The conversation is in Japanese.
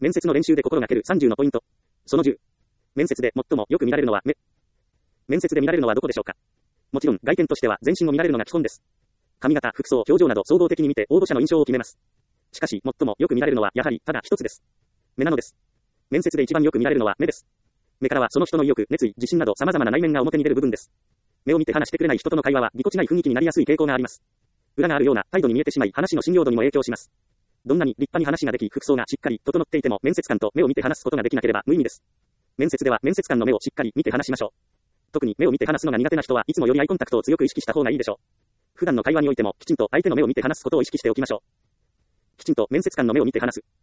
面接の練習で心がける30のポイント。その10。面接で最もよく見られるのは目。面接で見られるのはどこでしょうか。もちろん外見としては全身を見られるのが基本です。髪型、服装、表情など総合的に見て応募者の印象を決めます。しかし最もよく見られるのはやはりただ一つです。目なのです。面接で一番よく見られるのは目です。目からはその人の意欲、熱意、自信など様々な内面が表に出る部分です。目を見て話してくれない人との会話はぎこちない雰囲気になりやすい傾向があります。裏があるような態度に見えてしまい話の信用度にも影響します。どんなに立派に話ができ服装がしっかり整っていても面接官と目を見て話すことができなければ無意味です。面接では面接官の目をしっかり見て話しましょう。特に目を見て話すのが苦手な人はいつもよりアイコンタクトを強く意識した方がいいでしょう。普段の会話においてもきちんと相手の目を見て話すことを意識しておきましょう。きちんと面接官の目を見て話す。